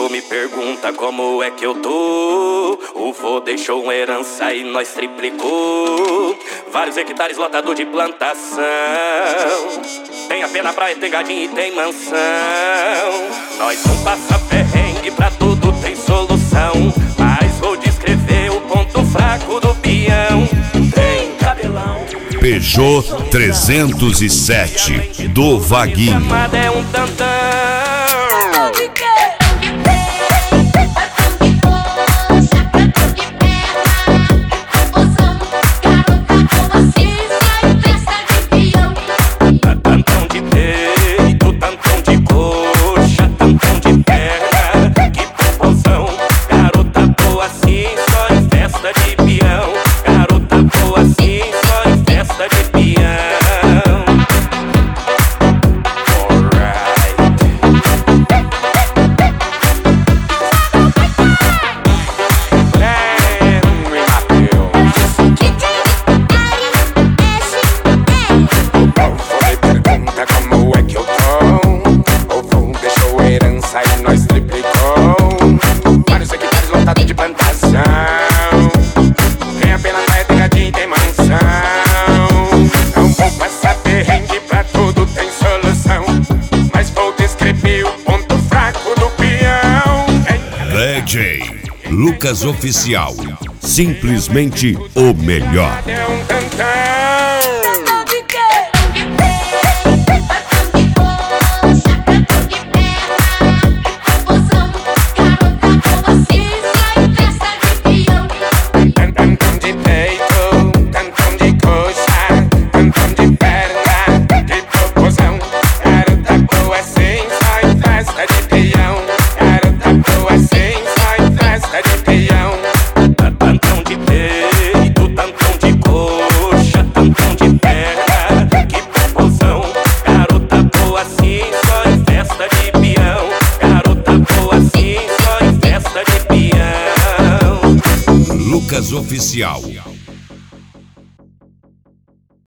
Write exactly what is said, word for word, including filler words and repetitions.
me pergunta como é que eu tô. O vô deixou uma herança e nós triplicou. Vários hectares lotado de plantação. Tem a pé na praia, tem gadinho e tem mansão. Nós não passa perrengue, pra tudo tem solução. Mas vou descrever o ponto fraco do peão. Tem cabelão. Peugeot trezentos e sete do Vaguinho. Chamada é um tantão. Tantão de peito, tantão de coxa, tantão de perna. Que proporção, garota boa assim, só em festa de peão. Garota boa assim, só em festa de peão. Aí nós triplicou. Vários hectares lotados de plantação. Tem a pena praia, tem gadinho, tem mansão. Não vou passar perrengue, pra tudo tem solução. Mas vou descrever o ponto fraco do peão. D J Lucas Oficial, simplesmente o melhor. É um tantão. Lucas Oficial.